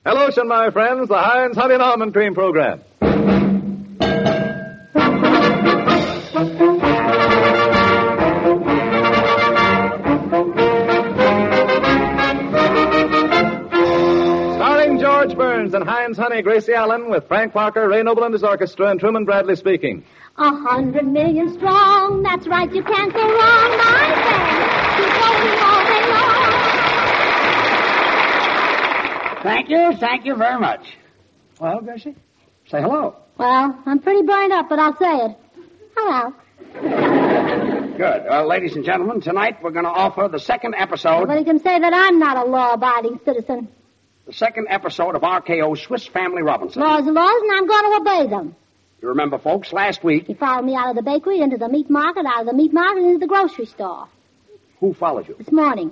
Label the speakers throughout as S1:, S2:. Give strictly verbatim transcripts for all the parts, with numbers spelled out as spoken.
S1: Hello, my friends, the Heinz Honey and Almond Cream Program. Starring George Burns and Heinz Honey, Gracie Allen, with Frank Parker, Ray Noble and his orchestra, and Truman Bradley speaking.
S2: A hundred million strong, that's right, you can't go wrong, my friend. Keep rolling all day long.
S3: Thank you, thank you very much. Well, Gracie, say hello.
S2: Well, I'm pretty burned up, but I'll say it. Hello.
S3: Good. Well, ladies and gentlemen, tonight we're going to offer the second episode...
S2: Nobody can say that I'm not a law-abiding citizen.
S3: The second episode of R K O's Swiss Family Robinson.
S2: Laws are laws, and I'm going to obey them.
S3: You remember, folks, last week...
S2: He followed me out of the bakery, into the meat market, out of the meat market, into the grocery store.
S3: Who followed you?
S2: This morning.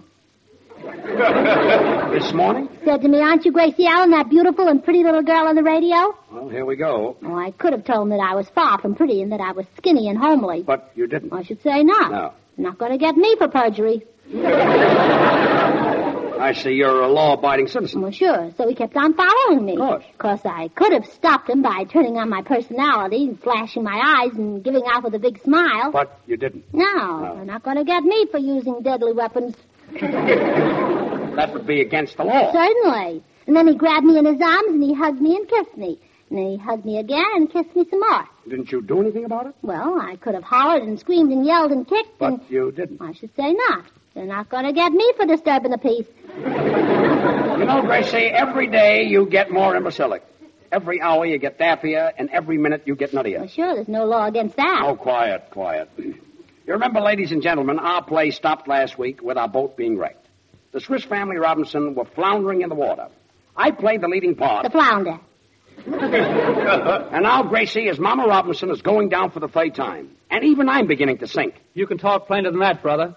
S3: This morning?
S2: Said to me, aren't you Gracie Allen, that beautiful and pretty little girl on the radio?
S3: Well, here we go.
S2: Oh, I could have told him that I was far from pretty and that I was skinny and homely.
S3: But you didn't.
S2: I should say not.
S3: No.
S2: Not going to get me for perjury.
S3: I see you're a law-abiding citizen.
S2: Well, sure. So he kept on following me.
S3: Of course.
S2: Of course, I could have stopped him by turning on my personality and flashing my eyes and giving out with a big smile.
S3: But you didn't.
S2: No,
S3: No.
S2: they're not going to get me for using deadly weapons.
S3: That would be against the law.
S2: Certainly. And then he grabbed me in his arms and he hugged me and kissed me. And then he hugged me again and kissed me some more.
S3: Didn't you do anything about it?
S2: Well, I could have hollered and screamed and yelled and kicked
S3: But
S2: and...
S3: you didn't.
S2: I should say not. They're not going to get me for disturbing the peace.
S3: You know, Gracie, every day you get more imbecilic. Every hour you get dappier, and every minute you get nuttier.
S2: Well, sure, there's no law against that.
S3: Oh, quiet, quiet. You remember, ladies and gentlemen, our play stopped last week with our boat being wrecked. The Swiss Family Robinson were floundering in the water. I played the leading part.
S2: The flounder.
S3: And now Gracie, as Mama Robinson, is going down for the third time. And even I'm beginning to sink.
S1: You can talk plainer than that, brother.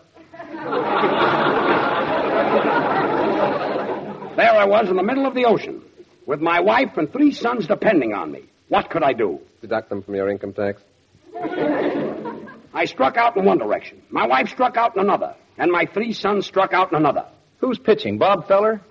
S3: There I was in the middle of the ocean, with my wife and three sons depending on me. What could I do?
S4: Deduct them from your income tax.
S3: I struck out in one direction. My wife struck out in another. And my three sons struck out in another.
S1: Who's pitching, Bob Feller?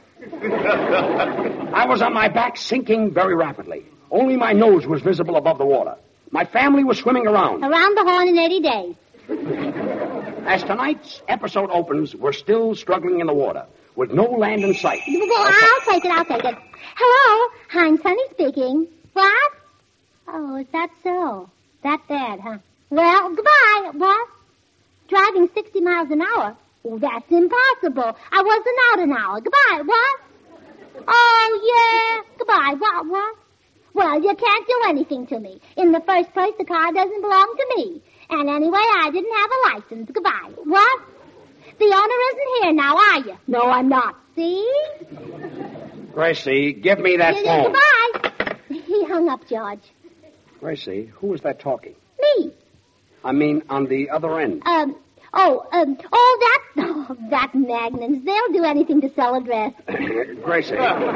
S3: I was on my back, sinking very rapidly. Only my nose was visible above the water. My family was swimming around.
S2: Around the horn in eighty days.
S3: As tonight's episode opens, we're still struggling in the water, with no land in sight.
S2: Well, I'll take it, I'll take it. Hello, Heinz Honey speaking. What? Oh, is that so? That bad, huh? Well, goodbye. What? Driving sixty miles an hour? Oh, that's impossible. I wasn't out an hour. Goodbye. What? Oh, yeah. Goodbye. What? What? Well, you can't do anything to me. In the first place, the car doesn't belong to me. And anyway, I didn't have a license. Goodbye. What? The owner isn't here now, are you? No, I'm not. See?
S3: Gracie, give me that
S2: Yeah,
S3: phone.
S2: Goodbye. He hung up, George.
S3: Gracie, who was that talking?
S2: Me.
S3: I mean, on the other end.
S2: Um, oh, um, oh, that, oh, that Magnums. They'll do anything to sell a dress.
S3: Gracie.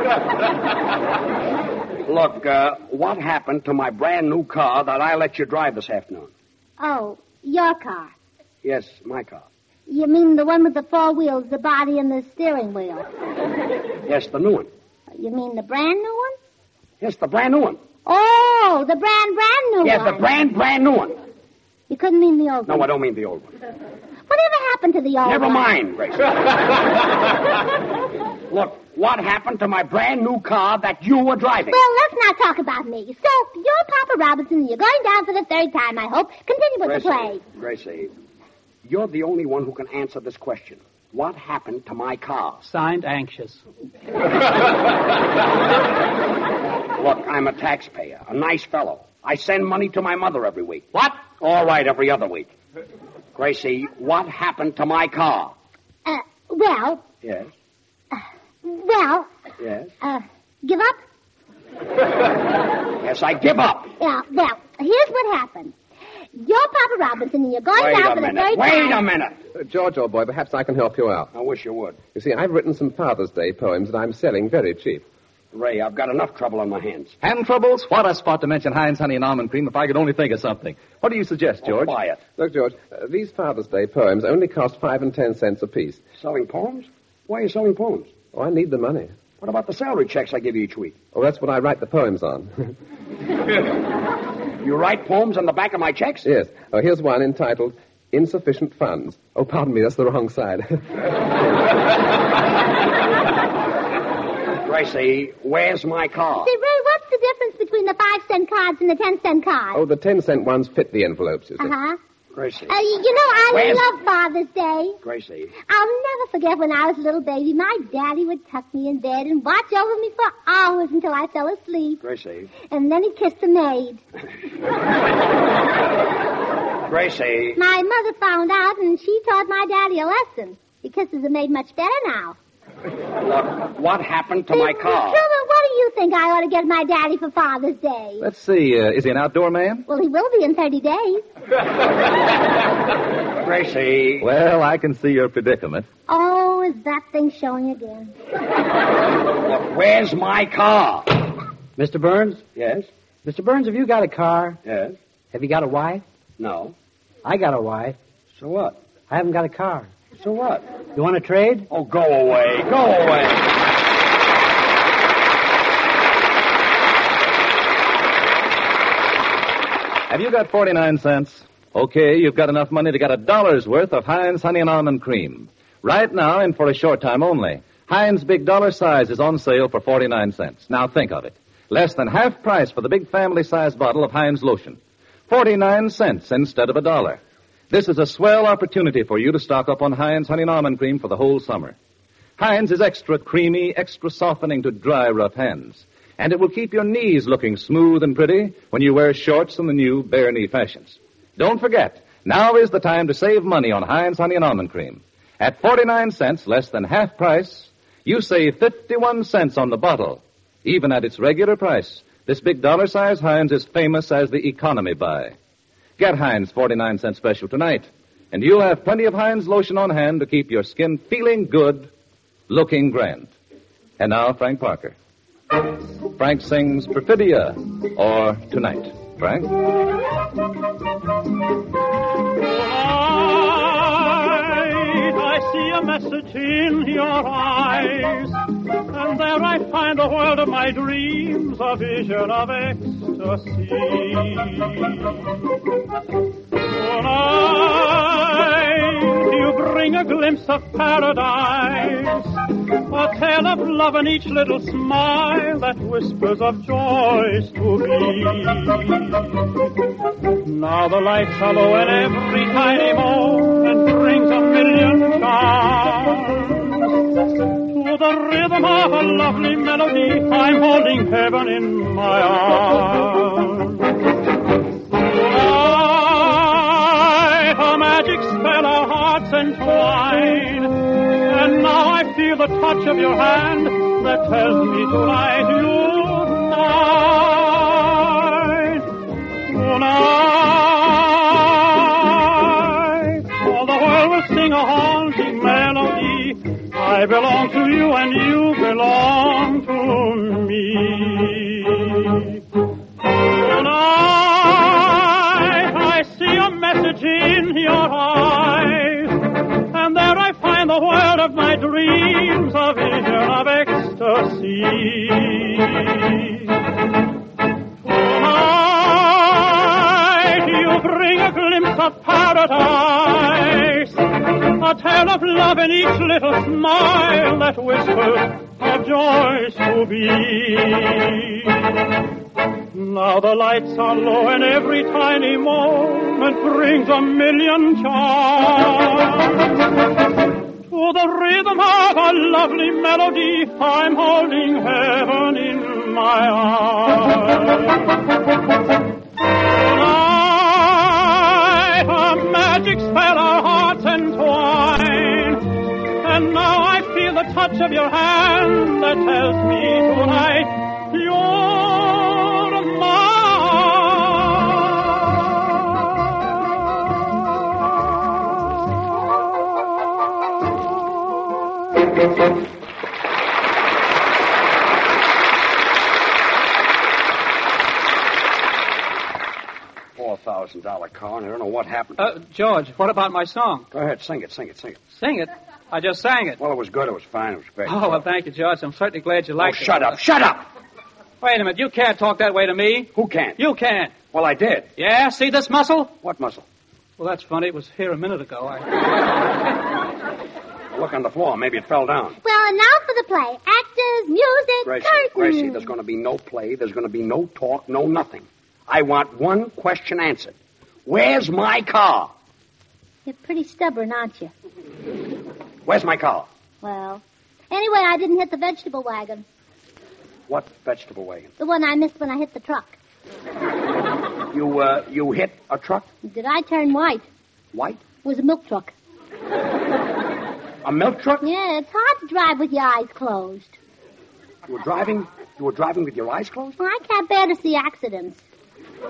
S3: Look, uh, what happened to my brand new car that I let you drive this afternoon?
S2: Oh, your car.
S3: Yes, my car.
S2: You mean the one with the four wheels, the body, and the steering wheel?
S3: Yes, the new one.
S2: You mean the brand new one?
S3: Yes, the brand new one.
S2: Oh, the brand, brand new
S3: Yes,
S2: one.
S3: the brand, brand new one.
S2: You couldn't mean the old
S3: No,
S2: one.
S3: I don't mean the old one.
S2: Whatever happened to the old
S3: Never
S2: one?
S3: mind, Gracie. Look, what happened to my brand new car that you were driving?
S2: Well, let's not talk about me. So, you're Papa Robinson, and you're going down for the third time, I hope. Continue with
S3: Gracie,
S2: the play.
S3: Gracie, you're the only one who can answer this question. What happened to my car?
S5: Signed, Anxious.
S3: Look, I'm a taxpayer, a nice fellow. I send money to my mother every week. What? All right, every other week. Gracie, what happened to my car?
S2: Uh, well,
S3: Yes,
S2: uh, well,
S3: yes.
S2: uh, give up?
S3: Yes, I give up.
S2: Yeah, well, here's what happened. You're Papa Robinson, and you're going
S3: Wait
S2: down
S3: a
S2: for the
S3: minute.
S2: third
S3: Wait
S2: time.
S3: a minute.
S4: Uh, George, old boy, perhaps I can help you out.
S3: I wish you would.
S4: You see, I've written some Father's Day poems that I'm selling very cheap.
S3: Ray, I've got enough trouble on my hands.
S1: Hand troubles? What a spot to mention Heinz Honey and Almond Cream if I could only think of something. What do you suggest, George?
S3: Oh, quiet.
S4: Look, George, uh, these Father's Day poems only cost five and ten cents apiece.
S3: Selling poems? Why are you selling poems?
S4: Oh, I need the money.
S3: What about the salary checks I give you each week?
S4: Oh, that's what I write the poems on.
S3: You write poems on the back of my checks?
S4: Yes. Oh, here's one entitled Insufficient Funds. Oh, pardon me, that's the wrong side.
S3: Gracie, where's my car?
S2: Say, Ray, what's the difference between the five-cent cards and the ten-cent cards?
S4: Oh, the ten-cent ones fit the envelopes, you see.
S2: Uh-huh.
S3: Gracie.
S2: Uh, you, you know, I
S3: Where's...
S2: love Father's Day.
S3: Gracie.
S2: I'll never forget when I was a little baby. My daddy would tuck me in bed and watch over me for hours until I fell asleep.
S3: Gracie.
S2: And then he'd kiss the maid.
S3: Gracie.
S2: My mother found out, and she taught my daddy a lesson. He kisses the maid much better now.
S3: Look, what happened to my car?
S2: Children, what do you think I ought to get my daddy for Father's Day?
S1: Let's see. Uh, is he an outdoor man?
S2: Well, he will be in thirty days.
S3: Gracie.
S1: Well, I can see your predicament.
S2: Oh, is that thing showing again?
S3: Look, where's my car?
S5: Mister Burns?
S3: Yes?
S5: Mister Burns, have you got a car?
S3: Yes?
S5: Have you got a wife?
S3: No.
S5: I got a wife.
S3: So what?
S5: I haven't got a car.
S3: So what?
S5: You want to trade?
S3: Oh, go away. Go away.
S1: Have you got forty-nine cents? Okay, you've got enough money to get a dollar's worth of Heinz Honey and Almond Cream. Right now, and for a short time only, Heinz Big Dollar Size is on sale for forty-nine cents. Now think of it. Less than half price for the big family-size bottle of Heinz lotion. forty-nine cents instead of a dollar. This is a swell opportunity for you to stock up on Heinz Honey and Almond Cream for the whole summer. Heinz is extra creamy, extra softening to dry, rough hands. And it will keep your knees looking smooth and pretty when you wear shorts in the new bare knee fashions. Don't forget, now is the time to save money on Heinz Honey and Almond Cream. At forty-nine cents, less than half price, you save fifty-one cents on the bottle. Even at its regular price, this big dollar-size Heinz is famous as the economy buy. Get Heinz forty-nine cent special tonight, and you'll have plenty of Heinz lotion on hand to keep your skin feeling good, looking grand. And now, Frank Parker. Frank sings Perfidia, or Tonight. Frank?
S6: Tonight I see a message in your eyes, and there I find the world of my dreams, a vision of ecstasy. Tonight you bring a glimpse of paradise, a tale of love and each little smile that whispers of joys to be. Now the lights are low and every tiny moment brings a million charms. To the rhythm of a lovely melody, I'm holding heaven in my arms. Tonight, a magic spell our hearts entwine, and now I feel the touch of your hand that tells me tonight you're mine. Tonight, all the world will sing a haunting melody. I belong to you and you belong to me. Tonight, I see a message in your eyes, and there I find the world of my dreams, a vision of ecstasy. Tonight you bring a glimpse of paradise, a tale of love in each little smile that whispers of joys to be. Now the lights are low and every tiny moment brings a million charms. To the rhythm of a lovely melody, I'm holding heaven in my arms. Tonight, a magic spell our hearts entwine, and now I feel the touch of your hand that tells me tonight you're mine.
S3: Four thousand dollar car, and I don't know what happened.
S5: Uh, George, what about my song?
S3: Go ahead, sing it, sing it, sing it.
S5: Sing it?
S6: I just sang it.
S3: Well, it was good. It was fine. It was great.
S6: Oh, well, thank you, George. I'm certainly glad you
S3: Oh,
S6: liked it.
S3: shut up. Shut up.
S6: Wait a minute. You can't talk that way to me.
S3: Who can't?
S6: You can't.
S3: Well, I did.
S6: Yeah? See this muscle?
S3: What muscle?
S6: Well, that's funny. It was here a minute ago. I...
S3: Look on the floor. Maybe it fell down.
S2: Well, and now for the play. Actors, music,
S3: Gracie,
S2: curtain.
S3: Gracie, there's going to be no play. There's going to be no talk, no nothing. I want one question answered. Where's my car?
S2: You're pretty stubborn, aren't you?
S3: Where's my car?
S2: Well, anyway, I didn't hit the vegetable wagon.
S3: What vegetable wagon?
S2: The one I missed when I hit the truck.
S3: You, uh, you hit a truck?
S2: Did I turn white?
S3: White?
S2: It was a milk truck.
S3: A milk truck?
S2: Yeah, it's hard to drive with your eyes closed.
S3: You were driving, you were driving with your eyes closed?
S2: Well, I can't bear to see accidents.
S3: No,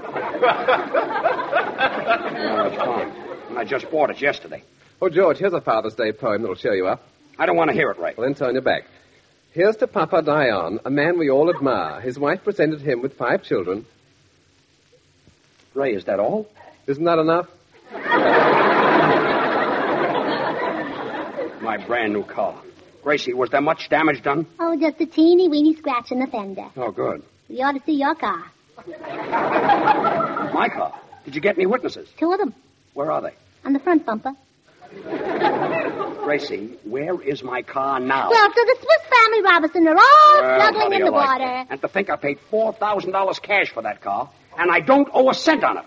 S3: that's fine. And I just bought it yesterday.
S4: Oh, George, here's a Father's Day poem that'll cheer you up.
S3: I don't want to hear it, Ray.
S4: Well, then turn your back. Here's to Papa Dion, a man we all admire. His wife presented him with five children.
S3: Ray, is that all?
S4: Isn't that enough?
S3: My brand new car. Gracie, was there much damage done?
S2: Oh, just a teeny weeny scratch in the fender.
S3: Oh, good.
S2: You ought to see your car.
S3: My car? Did you get any witnesses?
S2: Two of them.
S3: Where are they?
S2: On the front bumper.
S3: Gracie, where is my car now?
S2: Well, so the Swiss Family Robinson are all
S3: Well, how
S2: snuggling
S3: do
S2: in
S3: you
S2: the
S3: like
S2: water.
S3: that? And to think I paid four thousand dollars cash for that car, and I don't owe a cent on it.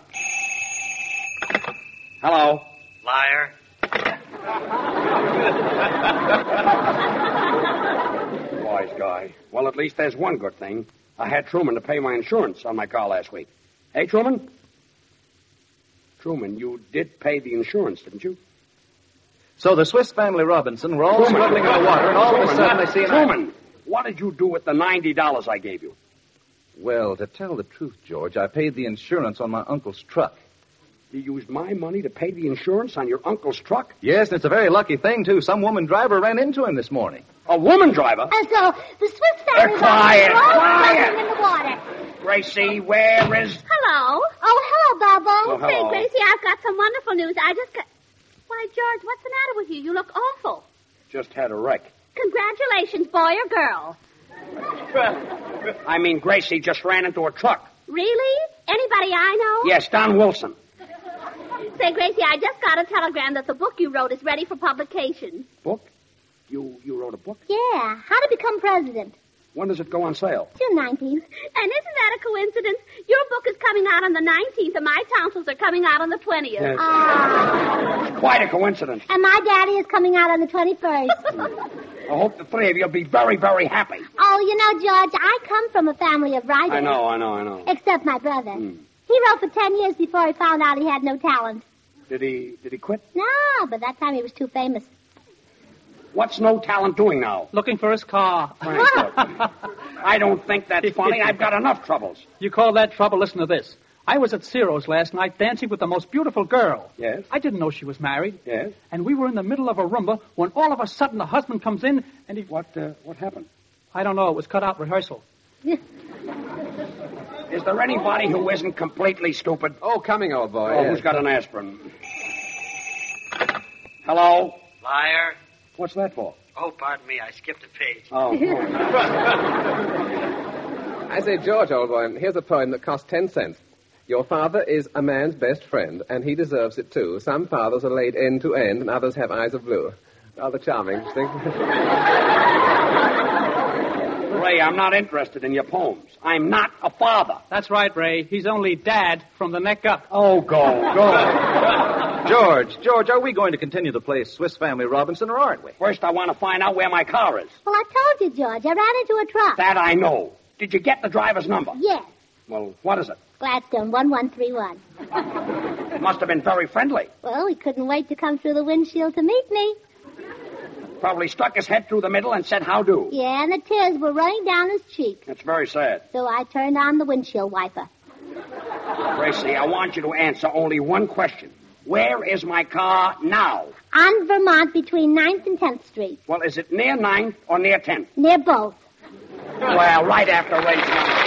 S3: Hello?
S7: Liar.
S3: Wise guy. Well, at least there's one good thing. I had Truman to pay my insurance on my car last week. Hey, Truman? Truman, you did pay the insurance, didn't you?
S1: So the Swiss Family Robinson were all
S3: Truman.
S1: struggling in the water, and all of a
S3: Truman,
S1: sudden they see an...
S3: Truman, what did you do with the ninety dollars I gave you?
S1: Well, to tell the truth, George, I paid the insurance on my uncle's truck.
S3: You used my money to pay the insurance on your uncle's truck?
S1: Yes, and it's a very lucky thing, too. Some woman driver ran into him this morning.
S3: A woman driver?
S2: And so the Swiss Family
S3: Uh, quiet,
S2: Robinson are all
S3: quiet.
S2: snuggling in the water.
S3: Gracie, where is...
S2: Hello. Oh, hello, Bubbles.
S3: Oh, hello.
S2: Say, Gracie, I've got some wonderful news. I just got... Why, George, what's the matter with you? You look awful.
S3: Just had a wreck.
S2: Congratulations, boy or girl.
S3: I mean, Gracie just ran into a truck.
S2: Really? Anybody I know?
S3: Yes, Don Wilson.
S2: Say, Gracie, I just got a telegram that the book you wrote is ready for publication.
S3: Book? You you wrote a book?
S2: Yeah, How to Become President.
S3: When does it go on sale?
S2: June nineteenth. And isn't that a coincidence? Your book is coming out on the nineteenth, and my tonsils are coming out on the twentieth.
S3: Yes.
S2: Ah.
S3: Quite a coincidence.
S2: And my daddy is coming out on the twenty-first.
S3: I hope the three of you will be very, very happy.
S2: Oh, you know, George, I come from a family of writers.
S3: I know, I know, I know.
S2: Except my brother.
S3: Hmm.
S2: He wrote for ten years before he found out he had no talent.
S3: Did he did he quit?
S2: No, but that time he was too famous.
S3: What's no talent doing now?
S6: Looking for his car.
S3: I don't think that's funny. I've got enough troubles.
S6: You call that trouble? Listen to this. I was at Ciro's last night dancing with the most beautiful girl.
S3: Yes?
S6: I didn't know she was married.
S3: Yes?
S6: And we were in the middle of a rumba when all of a sudden the husband comes in and he...
S3: What, uh, what happened?
S6: I don't know. It was cut out rehearsal.
S3: Is there anybody who isn't completely stupid?
S4: Oh, coming, old boy.
S3: Oh,
S4: yes.
S3: who's got an aspirin? Hello?
S7: Liar.
S3: What's that for?
S7: Oh, pardon me. I skipped a page.
S3: Oh.
S4: I say, George, old boy, here's a poem that costs ten cents. Your father is a man's best friend, and he deserves it, too. Some fathers are laid end to end, and others have eyes of blue. Rather charming, don't you think?
S3: Ray, I'm not interested in your poems. I'm not a father.
S6: That's right, Ray. He's only dad from the neck up.
S3: Oh, go, go.
S1: George, George, are we going to continue to play Swiss Family Robinson, or aren't we?
S3: First, I want to find out where my car is.
S2: Well, I told you, George. I ran into a truck.
S3: That I know. Did you get the driver's number?
S2: Yes.
S3: Well, what is it?
S2: Gladstone, one one three one.
S3: It must have been very friendly.
S2: Well, he couldn't wait to come through the windshield to meet me.
S3: Probably stuck his head through the middle and said, how do?
S2: Yeah, and the tears were running down his cheeks.
S3: That's very sad.
S2: So I turned on the windshield wiper.
S3: Gracie, I want you to answer only one question. Where is my car now?
S2: On Vermont between ninth and tenth Street.
S3: Well, is it near ninth or near tenth?
S2: Near both.
S3: Well, right after Ray's number.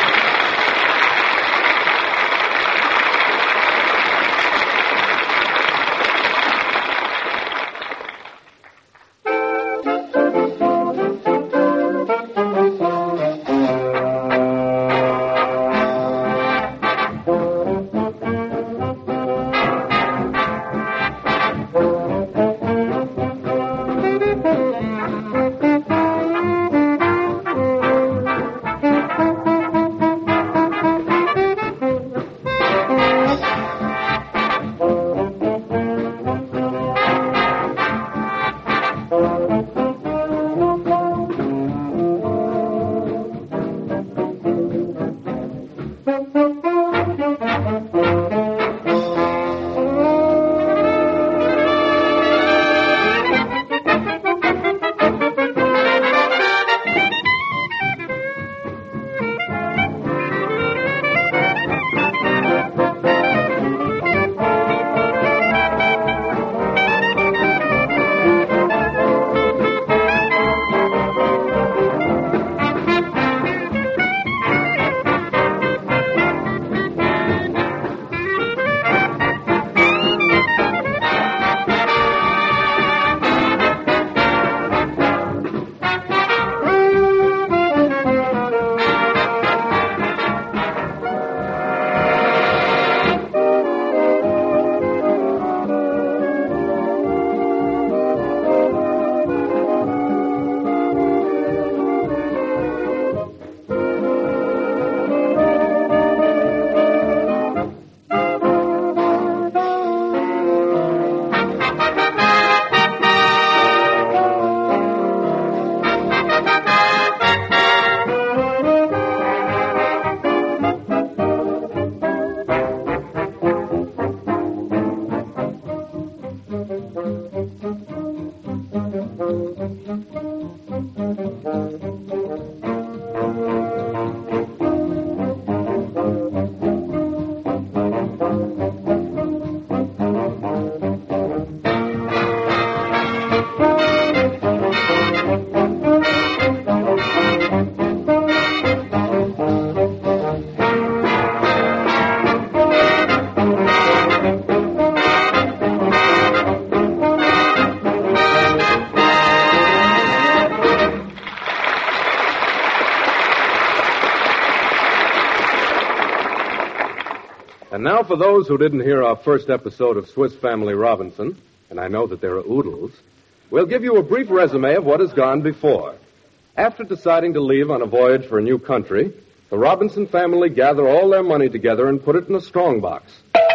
S8: And now for those who didn't hear our first episode of Swiss Family Robinson, and I know that there are oodles, we'll give you a brief resume of what has gone before. After deciding to leave on a voyage for a new country, the Robinson family gather all their money together and put it in a strongbox.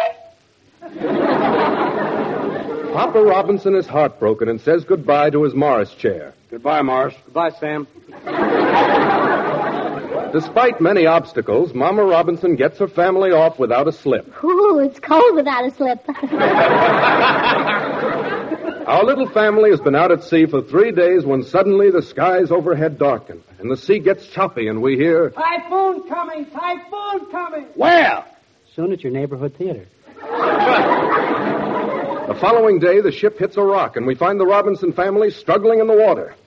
S8: Papa Robinson is heartbroken and says goodbye to his Morris chair.
S3: Goodbye, Morris.
S5: Goodbye, Sam.
S8: Despite many obstacles, Mama Robinson gets her family off without a slip.
S2: Ooh, it's cold without a slip.
S8: Our little family has been out at sea for three days when suddenly the skies overhead darken and the sea gets choppy and we hear...
S5: Typhoon coming! Typhoon coming!
S3: Where?
S5: Soon at your neighborhood theater.
S8: The following day, the ship hits a rock and we find the Robinson family struggling in the water.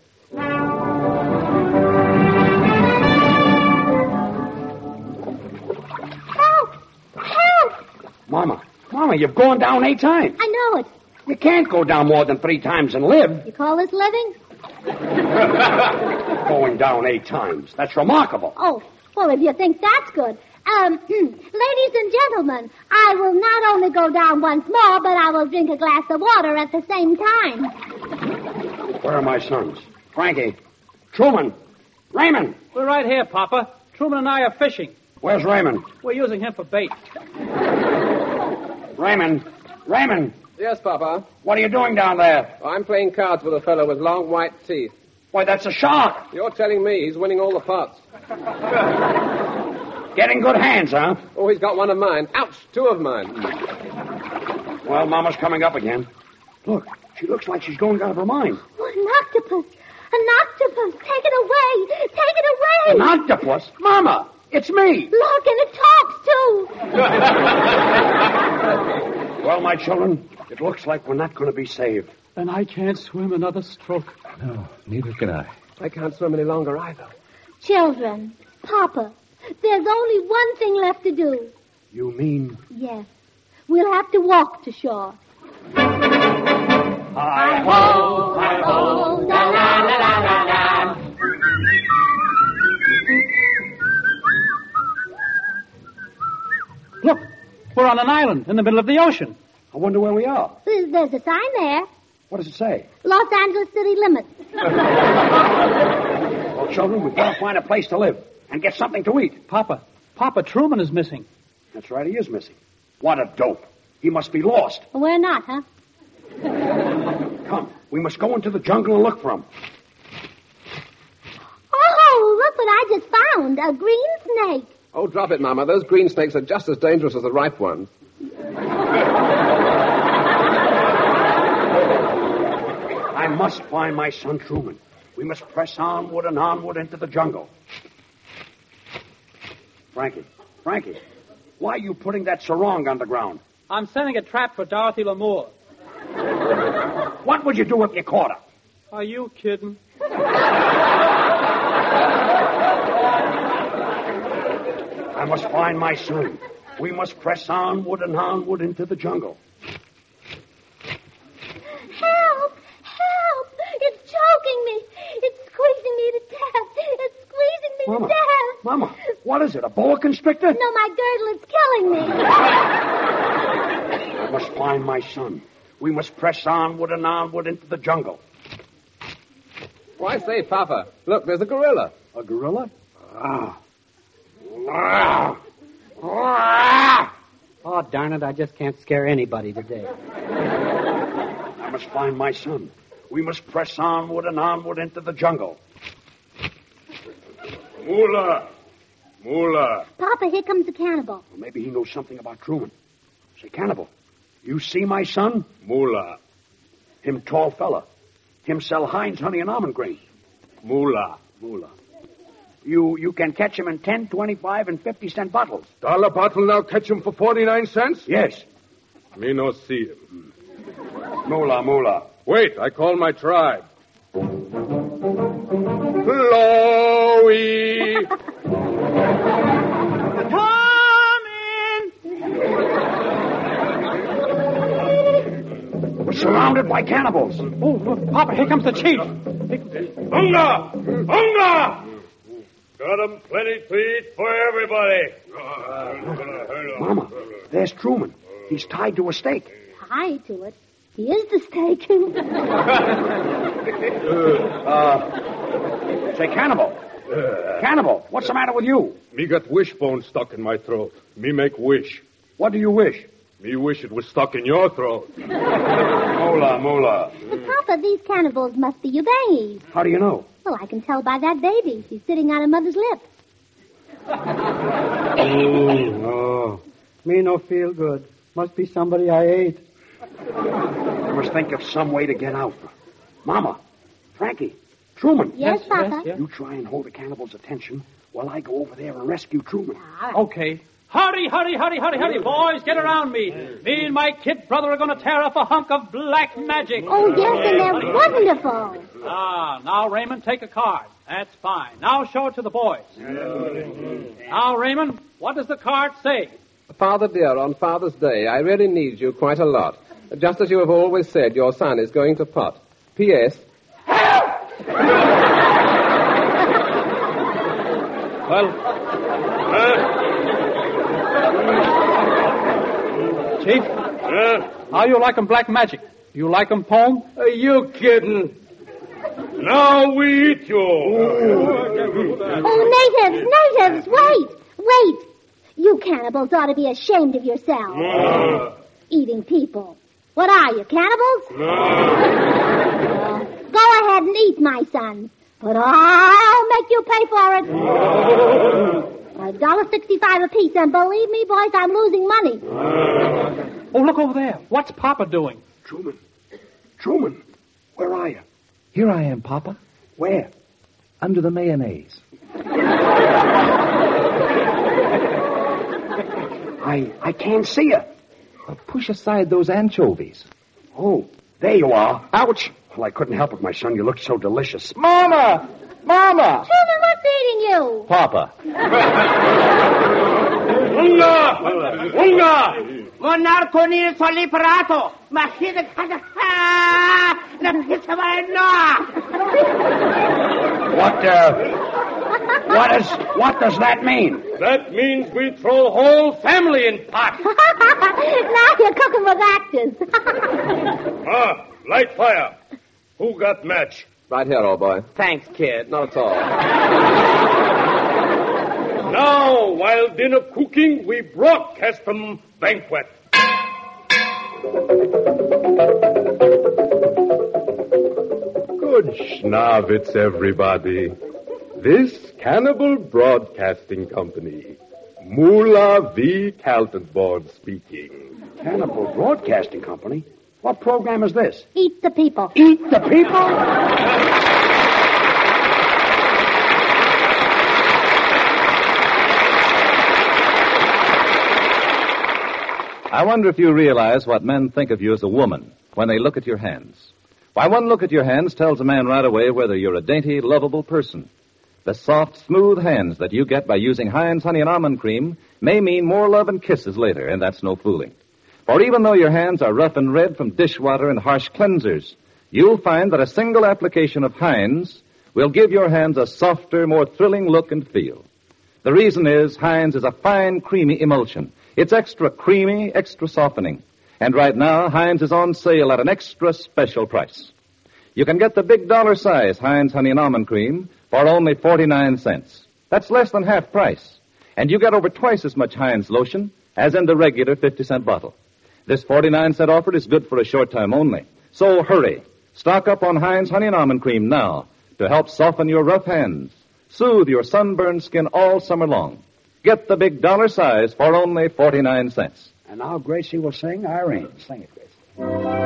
S2: Help! Help!
S3: Mama, Mama, you've gone down eight times.
S2: I know it.
S3: You can't go down more than three times and live.
S2: You call this living?
S3: Going down eight times. That's remarkable.
S2: Oh, well, if you think that's good. Um, ladies and gentlemen, I will not only go down once more, but I will drink a glass of water at the same time.
S3: Where are my sons? Frankie, Truman, Raymond.
S6: We're right here, Papa. Truman and I are fishing.
S3: Where's Raymond?
S6: We're using him for bait.
S3: Raymond, Raymond.
S4: Yes, Papa.
S3: What are you doing down there?
S4: I'm playing cards with a fellow with long white teeth.
S3: Why, that's a shark.
S4: You're telling me he's winning all the pots.
S3: Getting good hands, huh?
S4: Oh, he's got one of mine. Ouch, two of mine.
S3: Well, Mama's coming up again. Look, she looks like she's going out of her mind.
S2: Oh, an octopus. An octopus. Take it away. Take it away.
S3: An octopus? Mama, it's me.
S2: Look, and it talks, too.
S3: Well, my children, it looks like we're not going to be saved.
S6: And I can't swim another stroke.
S1: No, neither can I.
S4: I can't swim any longer either.
S2: Children, Papa, there's only one thing left to do.
S3: You mean?
S2: Yes. We'll have to walk to shore.
S3: Hi-ho, hi-ho,
S2: da-la-la-la-la-la.
S6: Look, we're on an island in the middle of the ocean.
S3: I wonder where we are.
S2: There's, there's a sign there.
S3: What does it say?
S2: Los Angeles city limits.
S3: Well, children, we've got to find a place to live and get something to eat.
S6: Papa, Papa Truman is missing.
S3: That's right, he is missing. What a dope. He must be lost.
S2: We're not, huh?
S3: Come, we must go into the jungle and look for him.
S2: Oh, look what I just found. A green snake.
S4: Oh, drop it, Mama. Those green snakes are just as dangerous as the ripe ones.
S3: I must find my son Truman. We must press onward and onward into the jungle. Frankie, Frankie, why are you putting that sarong on the ground?
S6: I'm setting a trap for Dorothy Lamour.
S3: What would you do if you caught her?
S6: Are you kidding?
S3: I must find my son. We must press onward and onward into the jungle.
S2: Help! Help! It's choking me. It's squeezing me to death. It's squeezing me
S3: Mama,
S2: to death.
S3: Mama, what is it, a boa constrictor?
S2: No, my girdle is killing me.
S3: I must find my son. We must press onward and onward into the jungle.
S4: Why, say, Papa, look, there's a gorilla.
S3: A gorilla? Ah. Ah. Ah.
S5: Oh, darn it, I just can't scare anybody today.
S3: I must find my son. We must press onward and onward into the jungle.
S8: Moolah! Moolah!
S2: Papa, here comes the cannibal.
S3: Well, maybe he knows something about Truman. Say, cannibal, you see my son?
S8: Moolah!
S3: Him tall fella. Him sell Heinz honey and almond grain.
S8: Moolah!
S3: Moolah. You you can catch him in ten, twenty-five, and fifty cent bottles.
S8: Dollar bottle now catch him for forty-nine cents?
S3: Yes.
S8: Me no see him.
S3: Moolah, moolah.
S8: Wait, I call my tribe. Chloe!
S3: We're surrounded by cannibals.
S6: Oh, look, Papa, here comes the chief.
S8: Hunga! Hunga!
S9: Got 'em plenty to eat for everybody.
S3: Mama, there's Truman. He's tied to a stake.
S2: Tied to it? He is the steak.
S3: uh, say, Cannibal. Cannibal, what's the matter with you?
S9: Me got wishbone stuck in my throat. Me make wish.
S3: What do you wish?
S9: Me wish it was stuck in your throat. Mola, mola.
S2: Papa, these cannibals must be your babies.
S3: How do you know?
S2: Well, I can tell by that baby. She's sitting on her mother's lip.
S5: Oh, me no feel good. Must be somebody I ate.
S3: I must think of some way to get out. Mama, Frankie, Truman.
S2: Yes,
S5: Yes,
S2: Papa?
S5: yes, yes.
S3: You try and hold the cannibal's attention while I go over there and rescue Truman.
S6: Okay. Hurry, hurry, hurry, hurry, hurry, boys, get around me. Me and my kid brother are going to tear up a hunk of black magic.
S2: Oh, yes, and they're wonderful.
S6: Ah, now, Raymond, take a card. That's fine. Now show it to the boys. Now, Raymond, what does the card say?
S4: Father dear, on Father's Day, I really need you quite a lot. Just as you have always said, your son is going to pot. P S.
S6: Well, Chief,
S9: Huh?
S6: how you like 'em black magic? You like 'em poem?
S9: Are you kidding? Now we eat you.
S2: Oh, natives, natives, wait, wait. You cannibals ought to be ashamed of yourselves.
S9: Uh,
S2: Eating people. What are you, cannibals?
S9: uh,
S2: Go ahead and eat, my son. But I'll make you pay for it. A dollar sixty-five apiece, and believe me, boys, I'm losing money.
S6: Oh, look over there. What's Papa doing?
S3: Truman. Truman, where are you?
S1: Here I am, Papa.
S3: Where?
S1: Under the mayonnaise.
S3: I I can't see you.
S1: Well, push aside those anchovies.
S3: Oh, there you are. Ouch. Well, I couldn't help it, my son. You look so delicious.
S1: Mama! Mama!
S2: Truman, what's eating you?
S1: Papa.
S9: Unga! Unga!
S10: Monarconi soliperato. Machine la
S3: What, uh, what is, what does that mean?
S9: That means we throw whole family in pot.
S2: Now you're cooking with actors.
S9: Ah, light fire. Who got match?
S4: Right here, old boy.
S5: Thanks, kid.
S4: Not at all.
S9: Now, while dinner cooking, we broadcast them banquet.
S8: Good schnavitz, everybody. This Cannibal Broadcasting Company. Moolah V. Kaltenborn speaking.
S3: Cannibal Broadcasting Company? What program is this?
S2: Eat the people.
S3: Eat the people?
S1: I wonder if you realize what men think of you as a woman when they look at your hands. Why, one look at your hands tells a man right away whether you're a dainty, lovable person. The soft, smooth hands that you get by using Heinz Honey and Almond Cream may mean more love and kisses later, and that's no fooling. For even though your hands are rough and red from dishwater and harsh cleansers, you'll find that a single application of Heinz will give your hands a softer, more thrilling look and feel. The reason is Heinz is a fine, creamy emulsion. It's extra creamy, extra softening. And right now, Heinz is on sale at an extra special price. You can get the big dollar size Heinz Honey and Almond Cream for only forty-nine cents. That's less than half price. And you get over twice as much Heinz lotion as in the regular fifty-cent bottle. This forty-nine cent offer is good for a short time only. So hurry. Stock up on Heinz Honey and Almond Cream now to help soften your rough hands, soothe your sunburned skin all summer long. Get the big dollar size for only forty-nine cents.
S3: And now Gracie will sing Irene. Sing it, Gracie.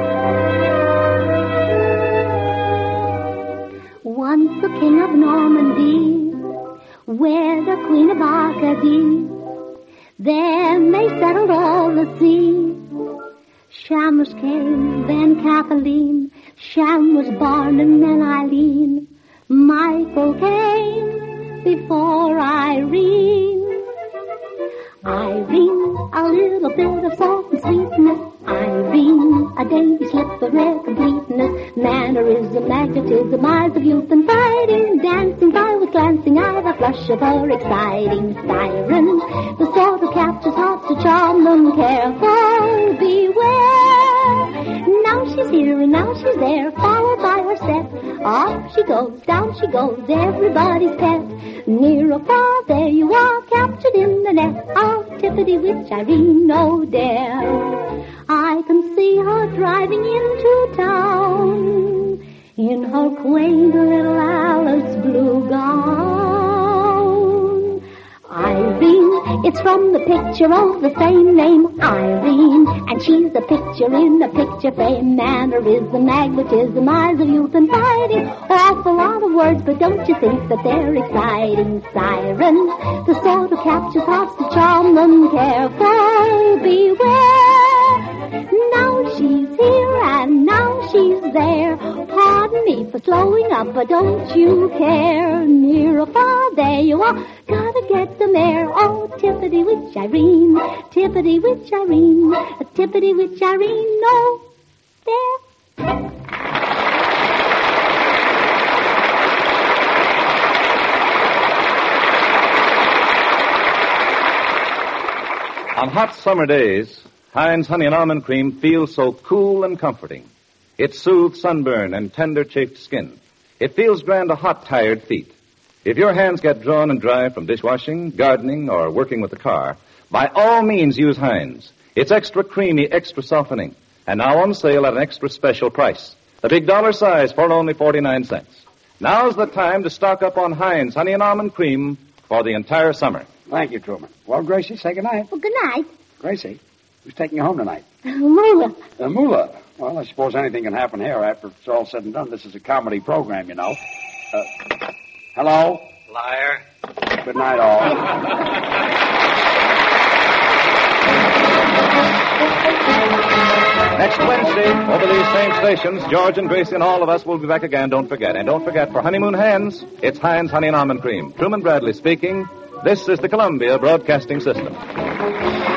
S2: Once the king of Normandy, where the queen of Arcady, then they settled all the sea. Shamrock came, then Kathleen, Sham was born, and then Eileen. Michael came before Irene. Irene, a little bit of salt and sweetness. Irene, a dainty slip of rare completeness. Mannerism, magnetism, eyes of youth and fighting, dancing by with glance missing eye, the flush of her exciting siren. The sort who captures hearts to charm them. Careful, beware. Now she's here and now she's there, followed by her set. Up she goes, down she goes, everybody's pet. Near or far, there you are, captured in the net of Tippity Witch Irene O'Dare. I can see her driving into town in her quaint little Alice blue gown. Irene, it's from the picture of the same name, Irene, and she's the picture in the picture frame. Mannerism, magnetism, eyes of youth and fighting, awful lot of words, but don't you think that they're exciting? Sirens, the sort who captures hearts to charm them. Careful, beware. Now she's here and now she's there. Pardon me for slowing up, but don't you care? Near or far, there you are, gotta get the mare. Oh, Tippity Witch Irene, Tippity Witch Irene, Tippity Witch Irene, no, there.
S1: On hot summer days, Heinz Honey and Almond Cream feels so cool and comforting. It soothes sunburn and tender chafed skin. It feels grand to hot, tired feet. If your hands get drawn and dry from dishwashing, gardening, or working with the car, by all means use Heinz. It's extra creamy, extra softening, and now on sale at an extra special price. The big dollar size for only forty-nine cents. Now's the time to stock up on Heinz Honey and Almond Cream for the entire summer.
S3: Thank you, Truman. Well, Gracie, say good night.
S2: Well, good night.
S3: Gracie, who's taking you home tonight?
S2: Moolah.
S3: Uh, Moolah. Well, I suppose anything can happen here after it's all said and done. This is a comedy program, you know. Uh, hello?
S7: Liar.
S3: Good night, all.
S1: Next Wednesday, over these same stations, George and Gracie and all of us will be back again, don't forget. And don't forget, for honeymoon hands, it's Heinz Honey and Almond Cream. Truman Bradley speaking. This is the Columbia Broadcasting System.